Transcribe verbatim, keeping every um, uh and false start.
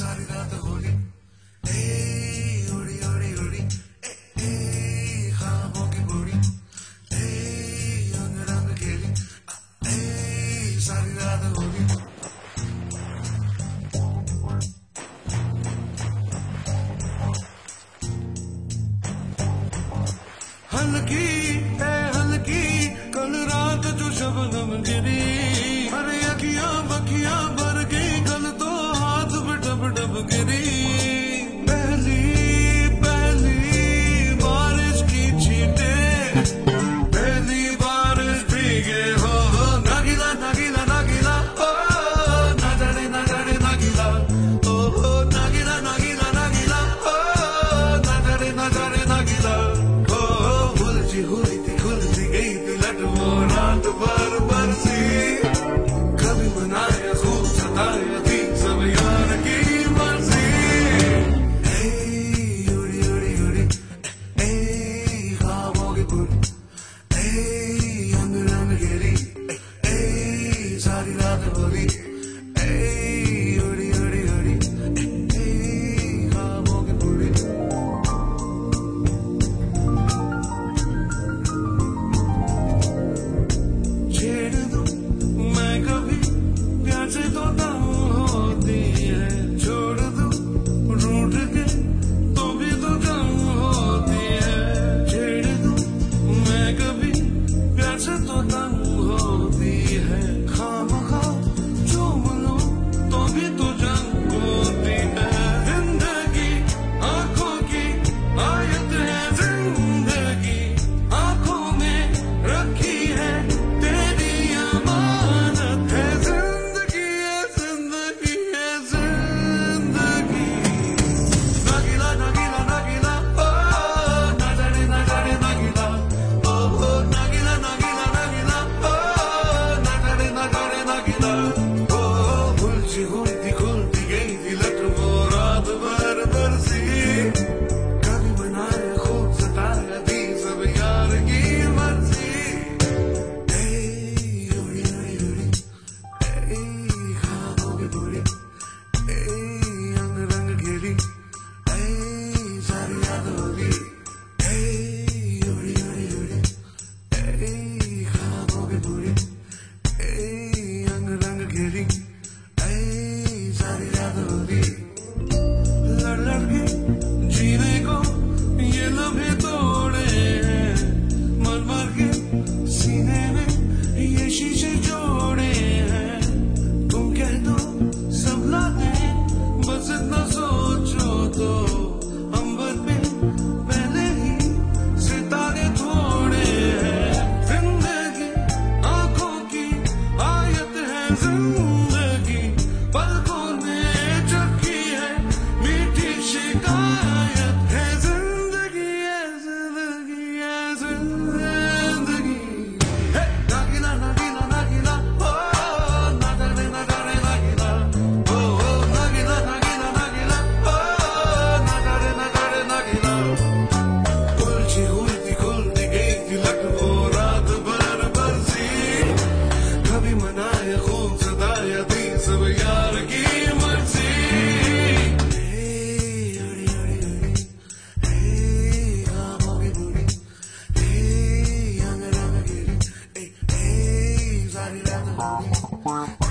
सारी रात होली ए उड़ी उड़ी उड़ी ए ए ख्वाबों की पूरी ए रंग रंग खेली ए सारी रात होली हल्की है हल्की कल रात जो शबनम गिरी अरे अखियां बखियां भर गई कल तो हाथ में डब डब गिरी पहली पहली बारिश की छींटे पहली बारिश भीगे हो नागिला नागिला नागिला ओ ना जाने ना जाने नागिला ओ हो नागिला नागिला नागिला ओ ना जाने ना जाने नागिला हुई थी खुलती गई थी लट वो रात भर बरसी कभी मनाया खूब सताया थी सब यार की मर्जी ए उड़ी उड़ी उड़ी ए ख्वाबों की पूरी ए रंग रंग घेरी ए सारी रात होली ए उड़ी उड़ी उड़ी ए ख्वाबों की पूरी जीने को ये लम्हे तोड़े हैं मर मर के सीने में ये शीशे जोड़े हैं तुम कह दो सब ला दे बस इतना सोचो तो अंबर पे पहले ही सितारे थोड़े हैं जिंदगी आंखों की आयत है जिंदगी पलकों में चुकी है मीठी शिकायत है जिंदगी है जिंदगी है जिंदगी हे नागिला नागिला नागिला ओ ना जाने ना जाने नागिला ओ ओ नागिला नागिला नागिला ओ ना जाने ना जाने नागिला उलझी हुई थी खुलती गई थी लट वो रात भर बरसी कभी मनाया खूब सताया थी सब यार की मर्जी Wow.